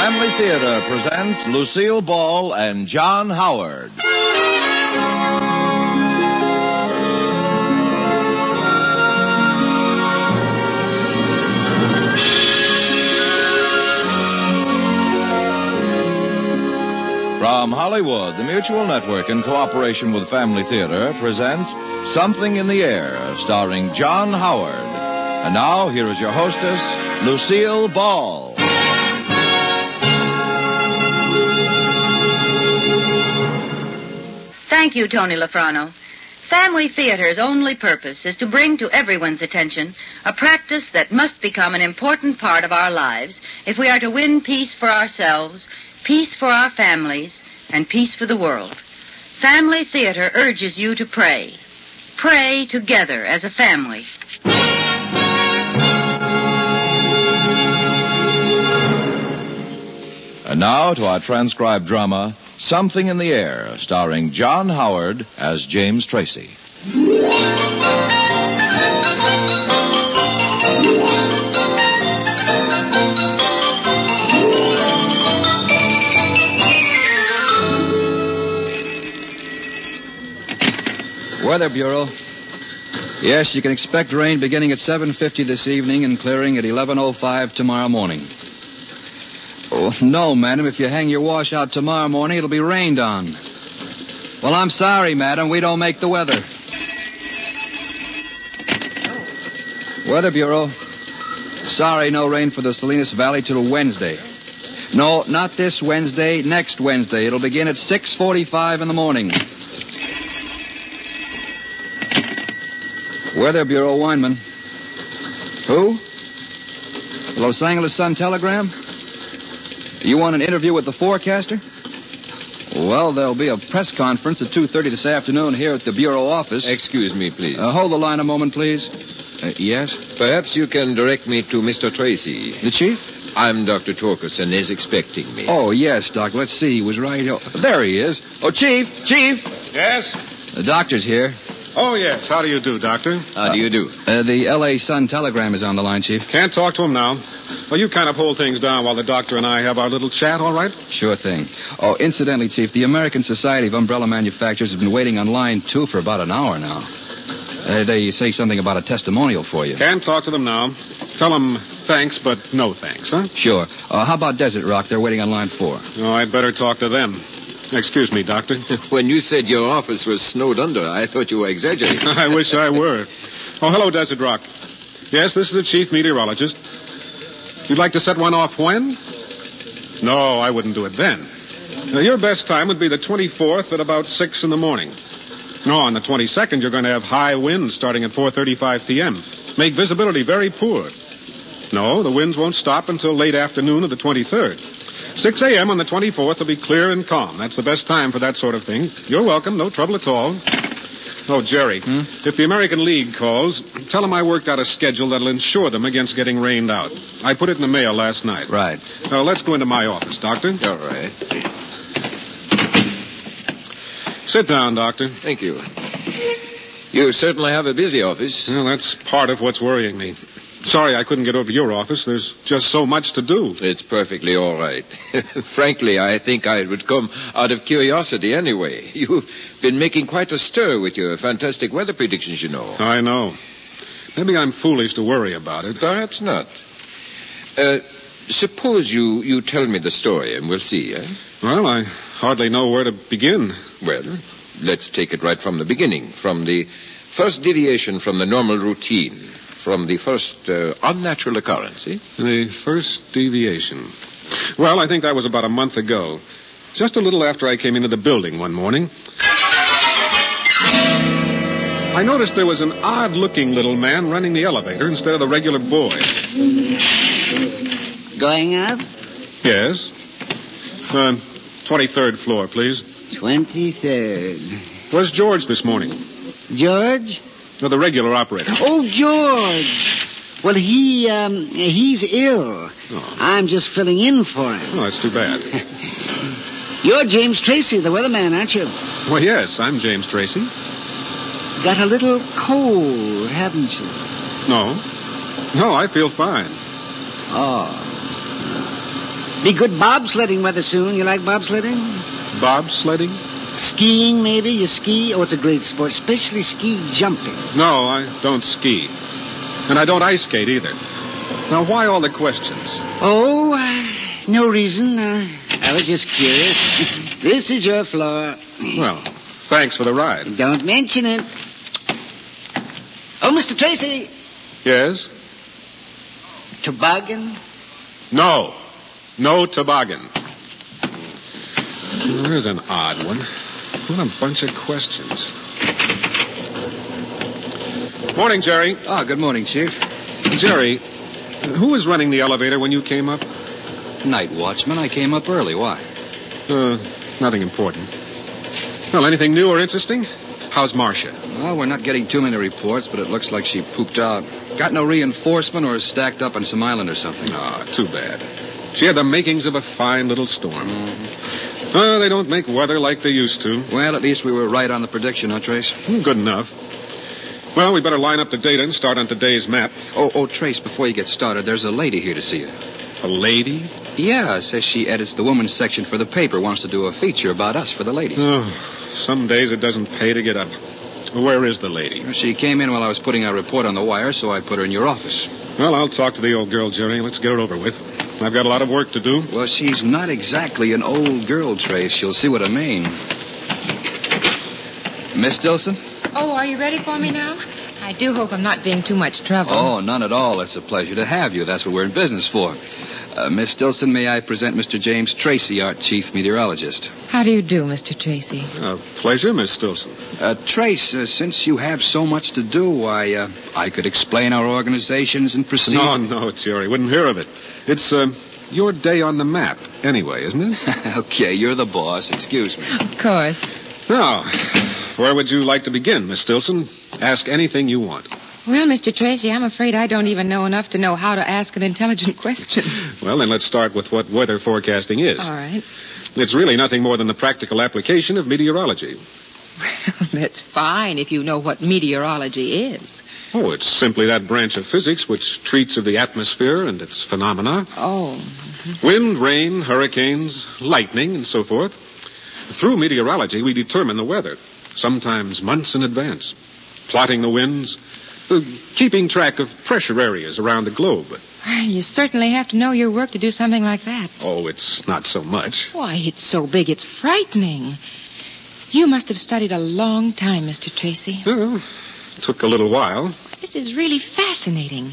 Family Theater presents Lucille Ball and John Howard. From Hollywood, the Mutual Network, in cooperation with Family Theater, presents Something in the Air, starring John Howard. And now, here is your hostess, Lucille Ball. Thank you, Tony Lafrano. Family Theater's only purpose is to bring to everyone's attention a practice that must become an important part of our lives if we are to win peace for ourselves, peace for our families, and peace for the world. Family Theater urges you to pray. Pray together as a family. And now to our transcribed drama, Something in the Air, starring John Howard as James Tracy. Weather Bureau. Yes, you can expect rain beginning at 7:50 this evening and clearing at 11:05 tomorrow morning. Oh, no, madam. If you hang your wash out tomorrow morning, it'll be rained on. Well, I'm sorry, madam. We don't make the weather. Weather Bureau. Sorry, no rain for the Salinas Valley till Wednesday. No, not this Wednesday. Next Wednesday. It'll begin at 6:45 in the morning. Weather Bureau, Weinman. Who? The Los Angeles Sun-Telegram? You want an interview with the forecaster? Well, there'll be a press conference at 2:30 this afternoon here at the Bureau office. Excuse me, please. Hold the line a moment, please. Yes? Perhaps you can direct me to Mr. Tracy. The chief? I'm Dr. Torkelson. Is expecting me. Oh, yes, Doc. Let's see. He was right here. There he is. Oh, Chief! Chief! Yes? The doctor's here. Oh, yes. How do you do, Doctor? How do you do? The L.A. Sun-Telegram is on the line, Chief. Can't talk to him now. Well, you kind of hold things down while the doctor and I have our little chat, all right? Sure thing. Oh, incidentally, Chief, the American Society of Umbrella Manufacturers have been waiting on line 2 for about an hour now. They say something about a testimonial for you. Can't talk to them now. Tell them thanks, but no thanks, huh? Sure. How about Desert Rock? They're waiting on line 4. Oh, I'd better talk to them. Excuse me, Doctor. When you said your office was snowed under, I thought you were exaggerating. I wish I were. Oh, hello, Desert Rock. Yes, this is the chief meteorologist. You'd like to set one off when? No, I wouldn't do it then. Your best time would be the 24th at about 6 in the morning. No, on the 22nd, you're going to have high winds starting at 4:35 p.m. Make visibility very poor. No, the winds won't stop until late afternoon of the 23rd. 6 a.m. on the 24th will be clear and calm. That's the best time for that sort of thing. You're welcome. No trouble at all. Oh, Jerry, if the American League calls, tell them I worked out a schedule that'll ensure them against getting rained out. I put it in the mail last night. Right. Now, let's go into my office, Doctor. All right. Sit down, Doctor. Thank you. You certainly have a busy office. Well, that's part of what's worrying me. Sorry I couldn't get over to your office. There's just so much to do. It's perfectly all right. Frankly, I think I would come out of curiosity anyway. You've been making quite a stir with your fantastic weather predictions, you know. I know. Maybe I'm foolish to worry about it. Perhaps not. Suppose you tell me the story and we'll see, eh? Well, I hardly know where to begin. Well, let's take it right from the beginning, from the first deviation from the normal routine. From the first unnatural occurrence, eh? The first deviation. Well, I think that was about a month ago. Just a little after I came into the building one morning. I noticed there was an odd-looking little man running the elevator instead of the regular boy. Going up? Yes. 23rd floor, please. 23rd. Where's George this morning? George? No, the regular operator. Oh, George. Well, he's ill. Oh. I'm just filling in for him. Oh, that's too bad. You're James Tracy, the weatherman, aren't you? Well, yes, I'm James Tracy. Got a little cold, haven't you? No. No, I feel fine. Oh. Be good bobsledding weather soon. You like bobsledding? Bobsledding? Skiing, maybe? You ski? Oh, it's a great sport, especially ski jumping. No, I don't ski. And I don't ice skate either. Now, why all the questions? Oh, no reason. I was just curious. This is your floor. Well, thanks for the ride. Don't mention it. Oh, Mr. Tracy. Yes? Toboggan? No. No toboggan. There's an odd one. What a bunch of questions. Morning, Jerry. Ah, good morning, Chief. Jerry, who was running the elevator when you came up? Night watchman. I came up early. Why? Nothing important. Well, anything new or interesting? How's Marcia? Well, we're not getting too many reports, but it looks like she pooped out. Got no reinforcement or is stacked up on some island or something. Ah, too bad. She had the makings of a fine little storm. They don't make weather like they used to. Well, at least we were right on the prediction, huh, Trace? Good enough. Well, we better line up the data and start on today's map. Oh, Trace, before you get started, there's a lady here to see you. A lady? Yeah, says she edits the women's section for the paper, wants to do a feature about us for the ladies. Oh, some days it doesn't pay to get up. Where is the lady? She came in while I was putting our report on the wire, so I put her in your office. Well, I'll talk to the old girl, Jerry. Let's get it over with. I've got a lot of work to do. Well, she's not exactly an old girl, Trace. You'll see what I mean. Miss Stilson? Oh, are you ready for me now? I do hope I'm not being too much trouble. Oh, none at all. It's a pleasure to have you. That's what we're in business for. Miss Stilson, may I present Mr. James Tracy, our chief meteorologist? How do you do, Mr. Tracy? Pleasure, Miss Stilson. Trace, since you have so much to do, I could explain our organizations and procedures. No, Jerry. Wouldn't hear of it. It's your day on the map anyway, isn't it? Okay, you're the boss. Excuse me. Of course. Now, where would you like to begin, Miss Stilson? Ask anything you want. Well, Mr. Tracy, I'm afraid I don't even know enough to know how to ask an intelligent question. Well, then let's start with what weather forecasting is. All right. It's really nothing more than the practical application of meteorology. Well, that's fine if you know what meteorology is. Oh, it's simply that branch of physics which treats of the atmosphere and its phenomena. Oh. Wind, rain, hurricanes, lightning, and so forth. Through meteorology, we determine the weather, sometimes months in advance, plotting the winds, keeping track of pressure areas around the globe. You certainly have to know your work to do something like that. Oh, it's not so much. Why, it's so big, it's frightening. You must have studied a long time, Mr. Tracy. Well, took a little while. This is really fascinating.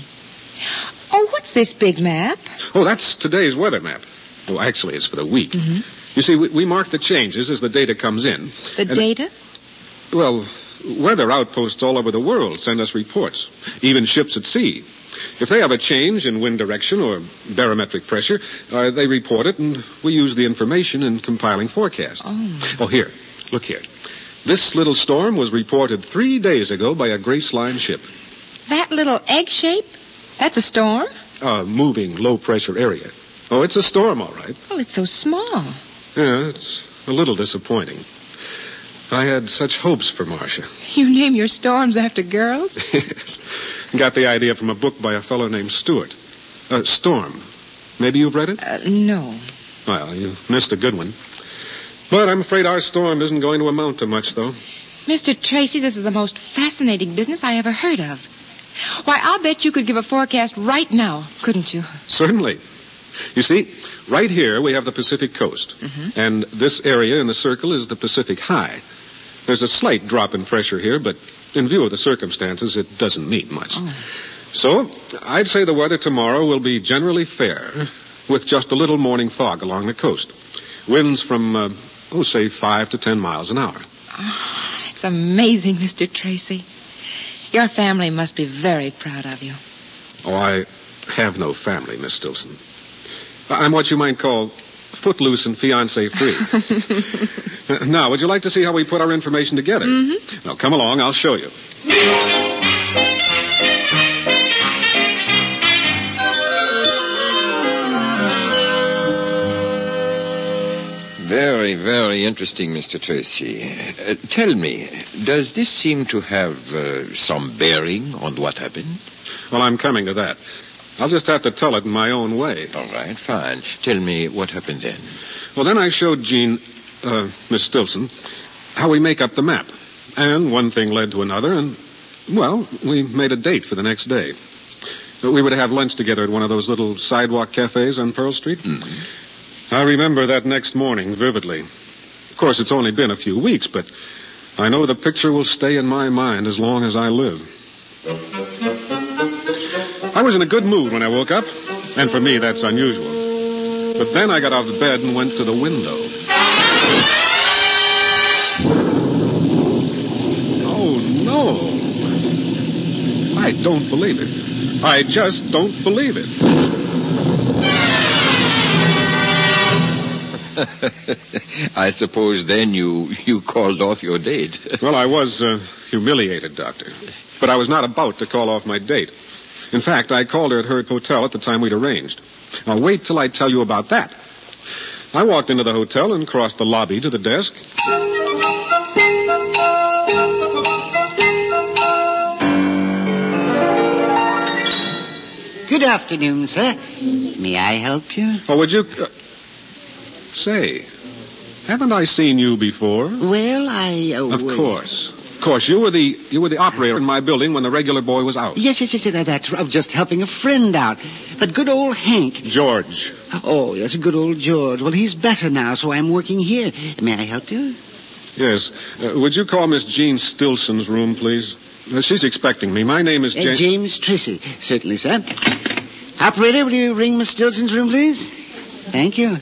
Oh, what's this big map? Oh, that's today's weather map. Oh, actually, it's for the week. Mm-hmm. You see, we mark the changes as the data comes in. The data? Well, weather outposts all over the world send us reports, even ships at sea. If they have a change in wind direction or barometric pressure, they report it, and we use the information in compiling forecasts. Oh, here. Look here. This little storm was reported 3 days ago by a Grace Line ship. That little egg shape? That's a storm? A moving low-pressure area. Oh, it's a storm, all right. Well, it's so small. Yeah, it's a little disappointing. I had such hopes for Marcia. You name your storms after girls? Yes. Got the idea from a book by a fellow named Stewart. Storm. Maybe you've read it? No. Well, you missed a good one. But I'm afraid our storm isn't going to amount to much, though. Mr. Tracy, this is the most fascinating business I ever heard of. Why, I'll bet you could give a forecast right now, couldn't you? Certainly. You see, right here we have the Pacific coast. Mm-hmm. And this area in the circle is the Pacific high. There's a slight drop in pressure here, but in view of the circumstances, it doesn't mean much. Oh. So, I'd say the weather tomorrow will be generally fair, with just a little morning fog along the coast. Winds from, say 5 to 10 miles an hour. Oh, it's amazing, Mr. Tracy. Your family must be very proud of you. Oh, I have no family, Miss Stilson. I'm what you might call footloose and fiancé free. Now, would you like to see how we put our information together? Mm-hmm. Now, come along. I'll show you. Very, very interesting, Mr. Tracy. Tell me, does this seem to have some bearing on what happened? Well, I'm coming to that. I'll just have to tell it in my own way. All right, fine. Tell me what happened then. Well, then I showed Jean, Miss Stilson, how we make up the map. And one thing led to another, and, well, we made a date for the next day. We were to have lunch together at one of those little sidewalk cafes on Pearl Street. Mm-hmm. I remember that next morning vividly. Of course, it's only been a few weeks, but I know the picture will stay in my mind as long as I live. I was in a good mood when I woke up, and for me, that's unusual. But then I got out of bed and went to the window. Oh, no. I don't believe it. I just don't believe it. I suppose then you called off your date. Well, I was humiliated, Doctor. But I was not about to call off my date. In fact, I called her at her hotel at the time we'd arranged. Now, wait till I tell you about that. I walked into the hotel and crossed the lobby to the desk. Good afternoon, sir. May I help you? Oh, would you... Say, haven't I seen you before? Well, Of course. Of course, you were the operator in my building when the regular boy was out. Yes, that's right. I was just helping a friend out. But good old Hank... George. Oh, yes, good old George. Well, he's better now, so I'm working here. May I help you? Yes. Would you call Miss Jean Stilson's room, please? She's expecting me. My name is James... James Tracy. Certainly, sir. Operator, will you ring Miss Stilson's room, please? Thank you.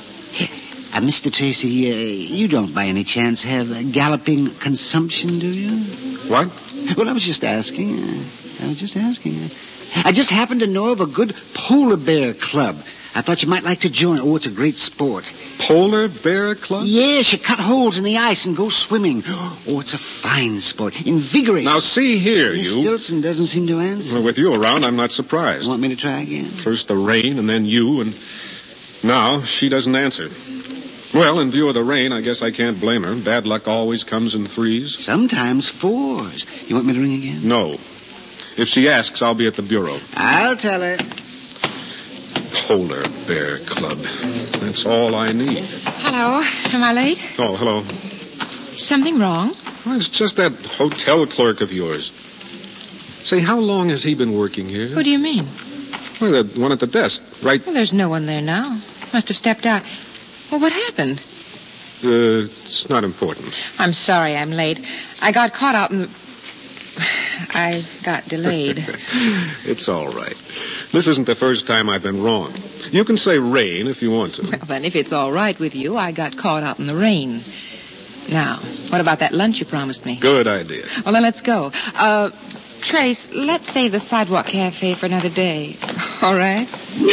Mr. Tracy, you don't by any chance have galloping consumption, do you? What? Well, I was just asking. I just happen to know of a good polar bear club. I thought you might like to join. Oh, it's a great sport. Polar bear club? Yes, you cut holes in the ice and go swimming. Oh, it's a fine sport. Invigorating. Now, see here, Miss you... Stilson doesn't seem to answer. Well, with you around, I'm not surprised. Want me to try again? First the rain, and then you, and now she doesn't answer. Well, in view of the rain, I guess I can't blame her. Bad luck always comes in threes. Sometimes fours. You want me to ring again? No. If she asks, I'll be at the bureau. I'll tell her. Polar Bear Club. That's all I need. Hello. Am I late? Oh, hello. Is something wrong? Well, it's just that hotel clerk of yours. Say, how long has he been working here? Who do you mean? Well, the one at the desk, right... Well, there's no one there now. Must have stepped out. Well, what happened? It's not important. I'm sorry I'm late. I got caught out in... I got delayed. It's all right. This isn't the first time I've been wrong. You can say rain if you want to. Well, then, if it's all right with you, I got caught out in the rain. Now, what about that lunch you promised me? Good idea. Well, then let's go. Trace, let's save the sidewalk cafe for another day. All right?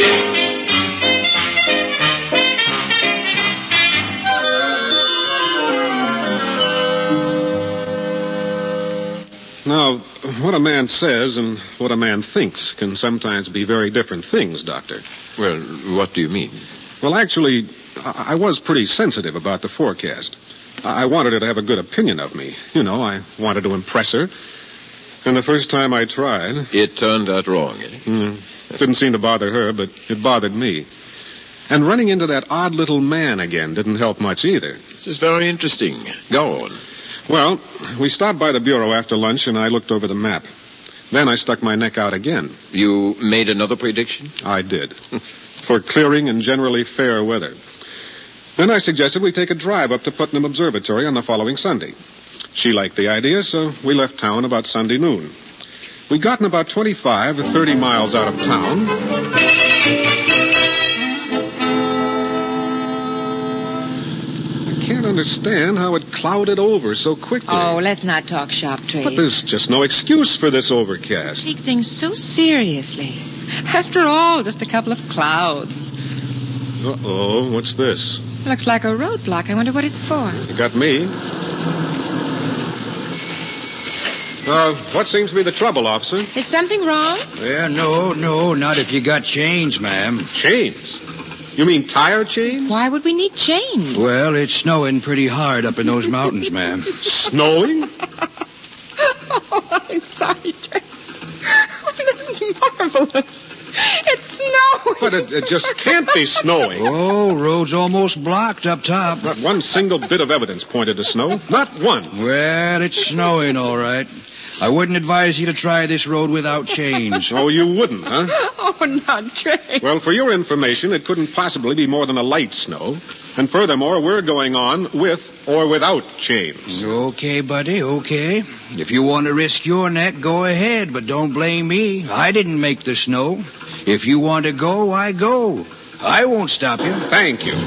Now, what a man says and what a man thinks can sometimes be very different things, Doctor. Well, what do you mean? Well, actually, I was pretty sensitive about the forecast. I wanted her to have a good opinion of me. You know, I wanted to impress her. And the first time I tried... It turned out wrong, eh? It didn't seem to bother her, but it bothered me. And running into that odd little man again didn't help much either. This is very interesting. Go on. Well, we stopped by the bureau after lunch, and I looked over the map. Then I stuck my neck out again. You made another prediction? I did. For clearing and generally fair weather. Then I suggested we take a drive up to Putnam Observatory on the following Sunday. She liked the idea, so we left town about Sunday noon. We'd gotten about 25 to 30 miles out of town. I can't understand how it clouded over so quickly. Oh, let's not talk shop, Trace. But there's just no excuse for this overcast. Take things so seriously. After all, just a couple of clouds. Uh-oh, what's this? Looks like a roadblock. I wonder what it's for. You got me. What seems to be the trouble, officer? Is something wrong? Yeah, no, not if you got chains, ma'am. Chains? You mean tire chains? Why would we need chains? Well, it's snowing pretty hard up in those mountains, ma'am. Snowing? Oh, I'm sorry, Trace. Oh, this is marvelous. snowing. But it just can't be snowing. Oh, road's almost blocked up top. Not one single bit of evidence pointed to snow. Not one. Well, it's snowing, all right. I wouldn't advise you to try this road without chains. Oh, you wouldn't, huh? Oh, not Trace. Well, for your information, it couldn't possibly be more than a light snow. And furthermore, we're going on with or without chains. Okay, buddy, okay. If you want to risk your neck, go ahead, but don't blame me. I didn't make the snow. If you want to go, I go. I won't stop you. Thank you.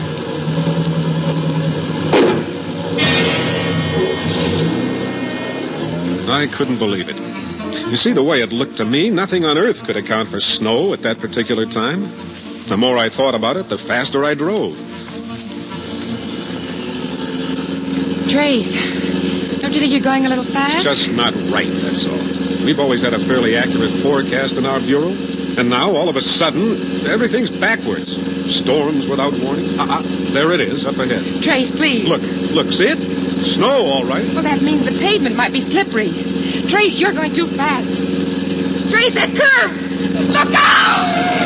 I couldn't believe it. You see, the way it looked to me, nothing on earth could account for snow at that particular time. The more I thought about it, the faster I drove. Trace, don't you think you're going a little fast? Just not right, that's all. We've always had a fairly accurate forecast in our bureau. And now, all of a sudden, everything's backwards. Storms without warning. There it is, up ahead. Trace, please. Look, see it? Snow, all right. Well, that means the pavement might be slippery. Trace, you're going too fast. Trace, that curve! Look out!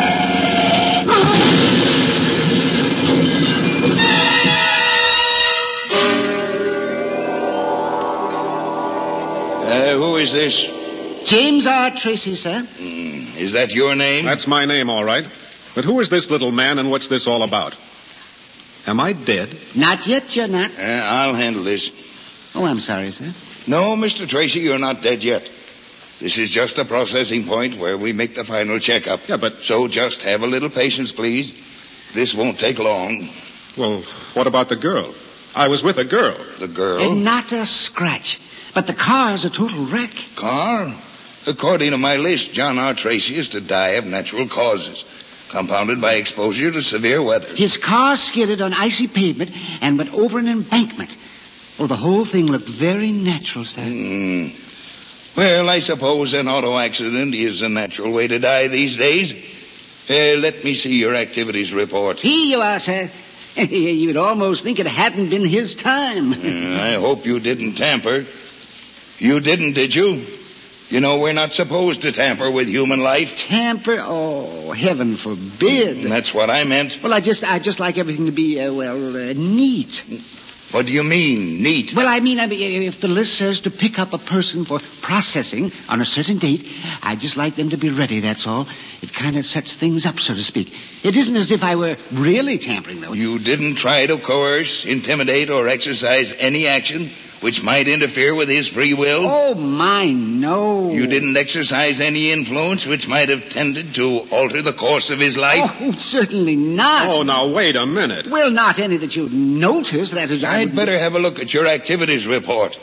Who is this? James R. Tracy, sir. Is that your name? That's my name, all right. But who is this little man and what's this all about? Am I dead? Not yet, you're not. I'll handle this. Oh, I'm sorry, sir. No, Mr. Tracy, you're not dead yet. This is just a processing point where we make the final checkup. Yeah, but... So just have a little patience, please. This won't take long. Well, what about the girl? I was with a girl. The girl? And not a scratch. But the car's a total wreck. Car? According to my list, John R. Tracy is to die of natural causes, compounded by exposure to severe weather. His car skidded on icy pavement and went over an embankment. Oh, the whole thing looked very natural, sir. Well, I suppose an auto accident is a natural way to die these days. Let me see your activities report. Here you are, sir. You'd almost think it hadn't been his time. I hope you didn't tamper. You didn't, did you? You know, we're not supposed to tamper with human life. Tamper? Oh, heaven forbid. That's what I meant. Well, I just like everything to be, neat. What do you mean, neat? Well, I mean, if the list says to pick up a person for processing on a certain date, I just like them to be ready, that's all. It kind of sets things up, so to speak. It isn't as if I were really tampering, though. You didn't try to coerce, intimidate, or exercise any action which might interfere with his free will? Oh, my, no. You didn't exercise any influence which might have tended to alter the course of his life? Oh, certainly not. Oh, now, wait a minute. Well, not any that you'd notice. That is, I'd better have a look at your activities report.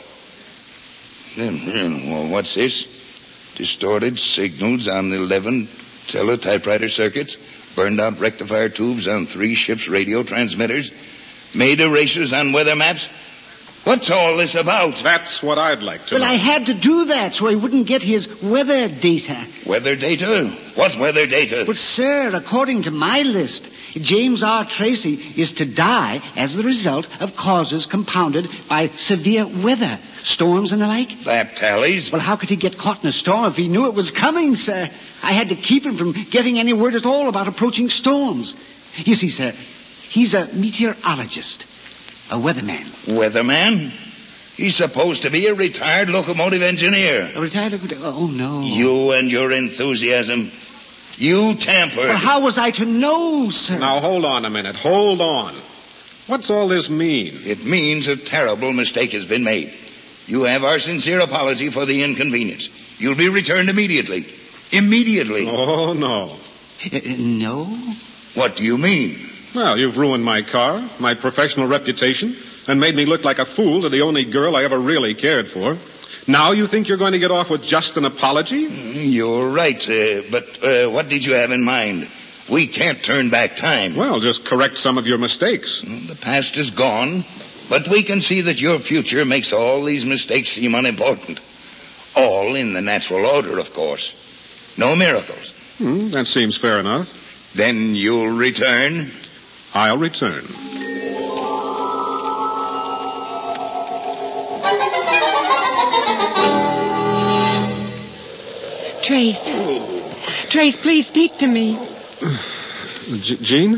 Well, what's this? Distorted signals on 11 teletypewriter circuits, burned out rectifier tubes on 3 ships' radio transmitters, made erasures on weather maps. What's all this about? That's what I'd like to know. Well, I had to do that so he wouldn't get his weather data. Weather data? What weather data? But, sir, according to my list, James R. Tracy is to die as the result of causes compounded by severe weather, storms and the like. That tallies. Well, how could he get caught in a storm if he knew it was coming, sir? I had to keep him from getting any word at all about approaching storms. You see, sir, he's a meteorologist. A weatherman. Weatherman? He's supposed to be a retired locomotive engineer. A retired locomotive? Oh, no. You and your enthusiasm. You tampered. Well, how was I to know, sir? Now, hold on a minute. Hold on. What's all this mean? It means a terrible mistake has been made. You have our sincere apology for the inconvenience. You'll be returned immediately. Immediately. Oh, no. No? What do you mean? Well, you've ruined my car, my professional reputation, and made me look like a fool to the only girl I ever really cared for. Now you think you're going to get off with just an apology? You're right, but what did you have in mind? We can't turn back time. Well, just correct some of your mistakes. The past is gone, but we can see that your future makes all these mistakes seem unimportant. All in the natural order, of course. No miracles. That seems fair enough. Then you'll return? I'll return. Trace, please speak to me. Jean?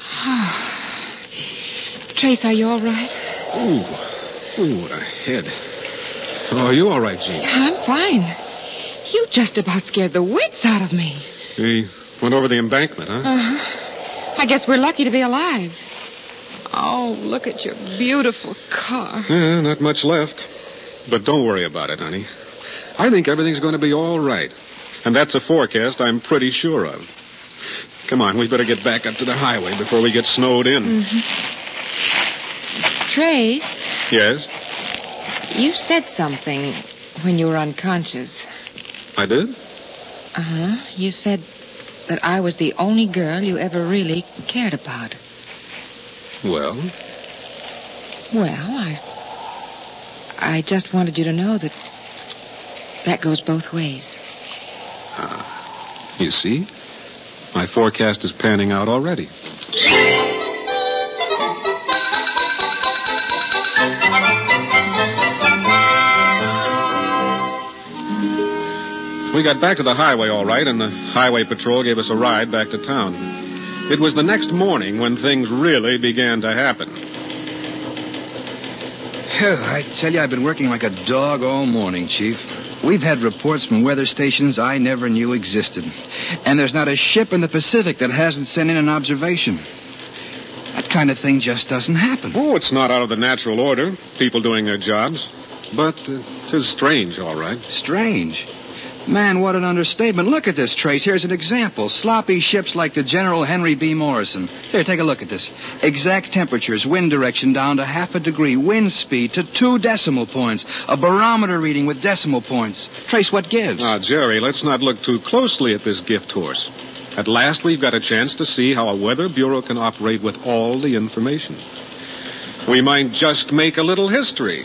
Trace, are you all right? Ooh, what a head. Oh, are you all right, Jean? I'm fine. You just about scared the wits out of me. He went over the embankment, huh? Uh-huh. I guess we're lucky to be alive. Oh, look at your beautiful car. Yeah, not much left. But don't worry about it, honey. I think everything's going to be all right. And that's a forecast I'm pretty sure of. Come on, we better get back up to the highway before we get snowed in. Mm-hmm. Trace? Yes? You said something when you were unconscious. I did? Uh-huh. You said that I was the only girl you ever really cared about. Well? Well, I just wanted you to know that goes both ways. You see? My forecast is panning out already. We got back to the highway all right, and the highway patrol gave us a ride back to town. It was the next morning when things really began to happen. I tell you, I've been working like a dog all morning, Chief. We've had reports from weather stations I never knew existed. And there's not a ship in the Pacific that hasn't sent in an observation. That kind of thing just doesn't happen. Oh, it's not out of the natural order, people doing their jobs. But it is strange, all right. Strange? Man, what an understatement. Look at this, Trace. Here's an example. Sloppy ships like the General Henry B. Morrison. Here, take a look at this. Exact temperatures, wind direction down to 0.5 degree, wind speed to 2 decimal points, a barometer reading with decimal points. Trace, what gives? Now, Jerry, let's not look too closely at this gift horse. At last, we've got a chance to see how a weather bureau can operate with all the information. We might just make a little history.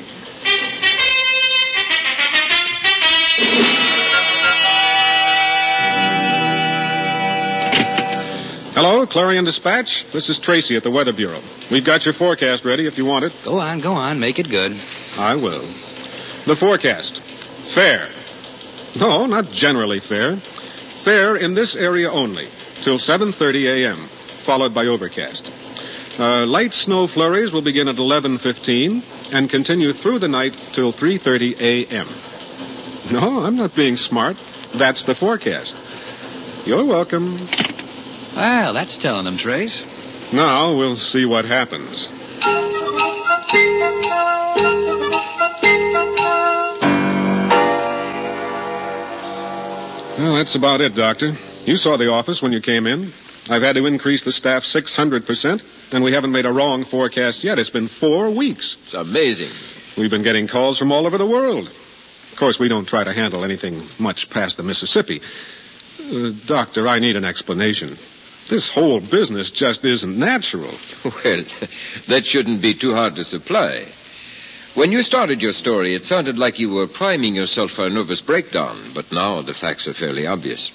Hello, Clarion Dispatch. This is Tracy at the Weather Bureau. We've got your forecast ready if you want it. Go on. Make it good. I will. The forecast. Fair. No, not generally fair. Fair in this area only, till 7:30 a.m., followed by overcast. Light snow flurries will begin at 11:15 and continue through the night till 3:30 a.m. No, I'm not being smart. That's the forecast. You're welcome. Well, that's telling them, Trace. Now we'll see what happens. Well, that's about it, Doctor. You saw the office when you came in. I've had to increase the staff 600%, and we haven't made a wrong forecast yet. It's been 4 weeks. It's amazing. We've been getting calls from all over the world. Of course, we don't try to handle anything much past the Mississippi. Doctor, I need an explanation. This whole business just isn't natural. Well, that shouldn't be too hard to supply. When you started your story, it sounded like you were priming yourself for a nervous breakdown, but now the facts are fairly obvious.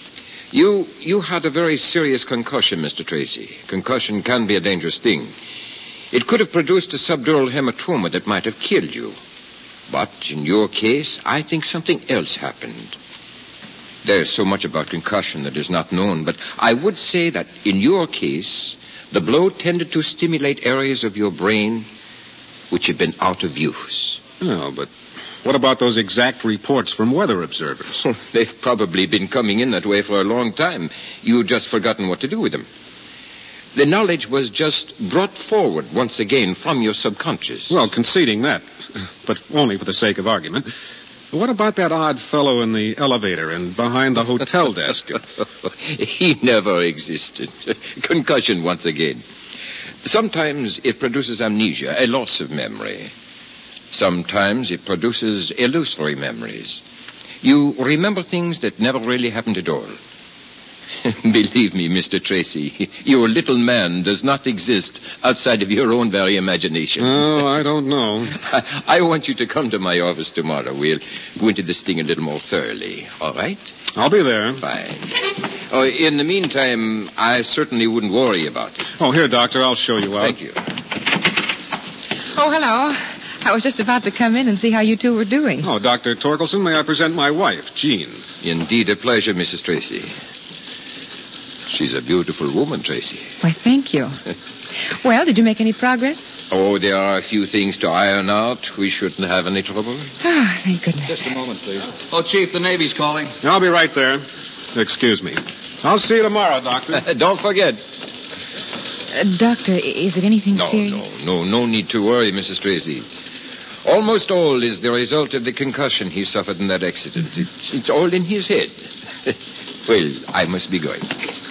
You had a very serious concussion, Mr. Tracy. Concussion can be a dangerous thing. It could have produced a subdural hematoma that might have killed you. But in your case, I think something else happened. There's so much about concussion that is not known, but I would say that in your case, the blow tended to stimulate areas of your brain which have been out of use. Oh, but what about those exact reports from weather observers? They've probably been coming in that way for a long time. You've just forgotten what to do with them. The knowledge was just brought forward once again from your subconscious. Well, conceding that, but only for the sake of argument. What about that odd fellow in the elevator and behind the hotel desk? He never existed. Concussion once again. Sometimes it produces amnesia, a loss of memory. Sometimes it produces illusory memories. You remember things that never really happened at all. Believe me, Mr. Tracy, your little man does not exist outside of your own very imagination. Oh, I don't know. I want you to come to my office tomorrow. We'll go into this thing a little more thoroughly. All right? I'll be there. Fine. Oh, in the meantime, I certainly wouldn't worry about it. Oh, here, Doctor, I'll show you out. Thank you. Oh, hello. I was just about to come in and see how you two were doing. Oh, Dr. Torkelson, may I present my wife, Jean? Indeed, a pleasure, Mrs. Tracy. She's a beautiful woman, Tracy. Why, thank you. Well, did you make any progress? Oh, there are a few things to iron out. We shouldn't have any trouble. Oh, thank goodness. Just a moment, please. Oh, Chief, the Navy's calling. I'll be right there. Excuse me. I'll see you tomorrow, Doctor. Don't forget. Doctor, is it anything serious? No need to worry, Mrs. Tracy. Almost all is the result of the concussion he suffered in that accident. It's all in his head. Well, I must be going.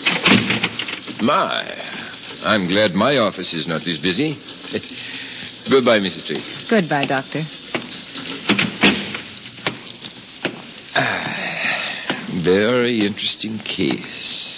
I'm glad my office is not this busy. Goodbye, Mrs. Tracy. Goodbye, Doctor. Very interesting case.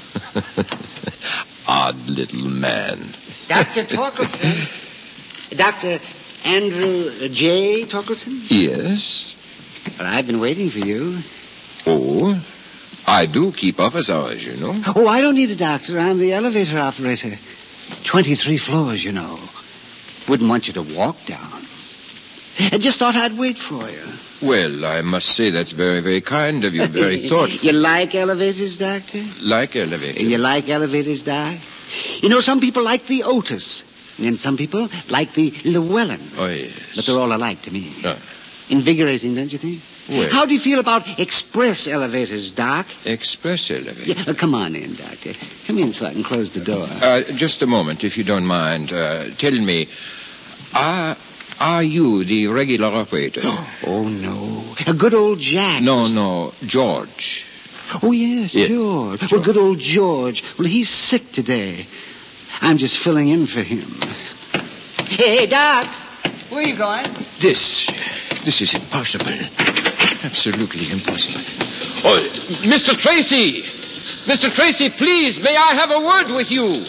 Odd little man. Dr. Torkelson. Dr. Andrew J. Torkelson? Yes? Well, I've been waiting for you. Oh, I do keep office hours, you know. Oh, I don't need a doctor. I'm the elevator operator. 23 floors, you know. Wouldn't want you to walk down. I just thought I'd wait for you. Well, I must say that's very, very kind of you. Very thoughtful. You like elevators, Doctor? Like elevators. You like elevators, Doc? You know, some people like the Otis, and some people like the Llewellyn. Oh, yes. But they're all alike to me. Oh. Invigorating, don't you think? Well. How do you feel about express elevators, Doc? Express elevator? Yeah, come on in, Doctor. Come in so I can close the door. Just a moment, if you don't mind. Tell me, are you the regular operator? Oh, no. A good old Jack. No, George. Oh, yes, Yeah. George. Well, good old George. Well, he's sick today. I'm just filling in for him. Hey, Doc. Where are you going? This is impossible. Absolutely impossible. Oh, Mr. Tracy! Mr. Tracy, please, may I have a word with you?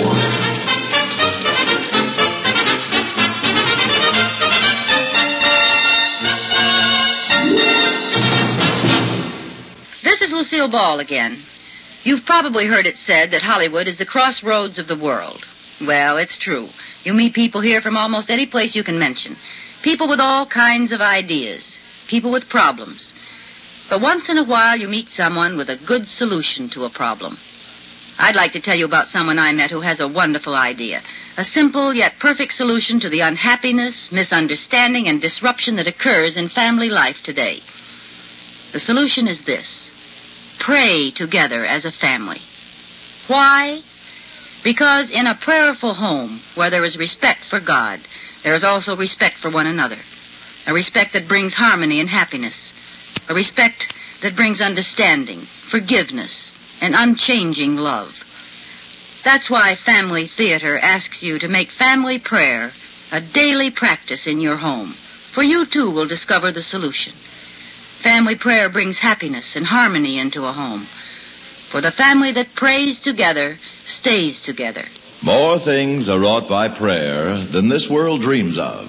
This is Lucille Ball again. You've probably heard it said that Hollywood is the crossroads of the world. Well, it's true. You meet people here from almost any place you can mention. People with all kinds of ideas. People with problems. But once in a while you meet someone with a good solution to a problem. I'd like to tell you about someone I met who has a wonderful idea. A simple yet perfect solution to the unhappiness, misunderstanding, and disruption that occurs in family life today. The solution is this. Pray together as a family. Why? Because in a prayerful home where there is respect for God, there is also respect for one another. A respect that brings harmony and happiness. A respect that brings understanding, forgiveness, and unchanging love. That's why Family Theater asks you to make family prayer a daily practice in your home. For you too will discover the solution. Family prayer brings happiness and harmony into a home. For the family that prays together stays together. More things are wrought by prayer than this world dreams of.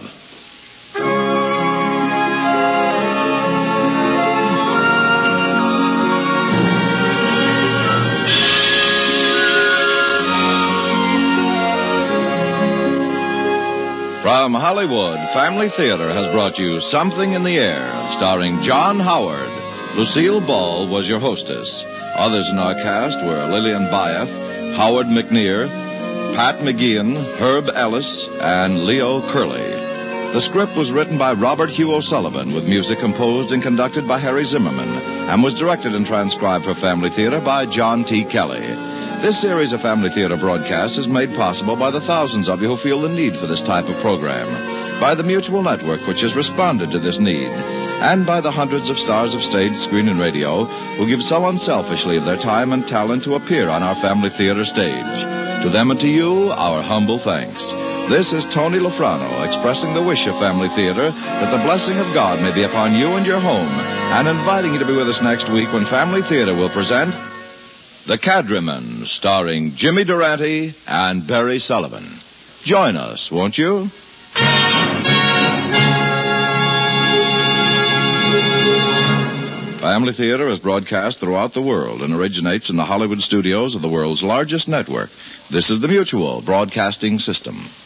From Hollywood, Family Theater has brought you Something in the Air, starring John Howard. Lucille Ball was your hostess. Others in our cast were Lillian Bayef, Howard McNear, Pat McGeehan, Herb Ellis, and Leo Curley. The script was written by Robert Hugh O'Sullivan, with music composed and conducted by Harry Zimmerman, and was directed and transcribed for Family Theater by John T. Kelly. This series of Family Theater broadcasts is made possible by the thousands of you who feel the need for this type of program, by the Mutual Network, which has responded to this need, and by the hundreds of stars of stage, screen, and radio who give so unselfishly of their time and talent to appear on our Family Theater stage. To them and to you, our humble thanks. This is Tony Lofrano expressing the wish of Family Theater that the blessing of God may be upon you and your home, and inviting you to be with us next week when Family Theater will present The Cadrymen, starring Jimmy Durante and Barry Sullivan. Join us, won't you? Family Theater is broadcast throughout the world and originates in the Hollywood studios of the world's largest network. This is the Mutual Broadcasting System.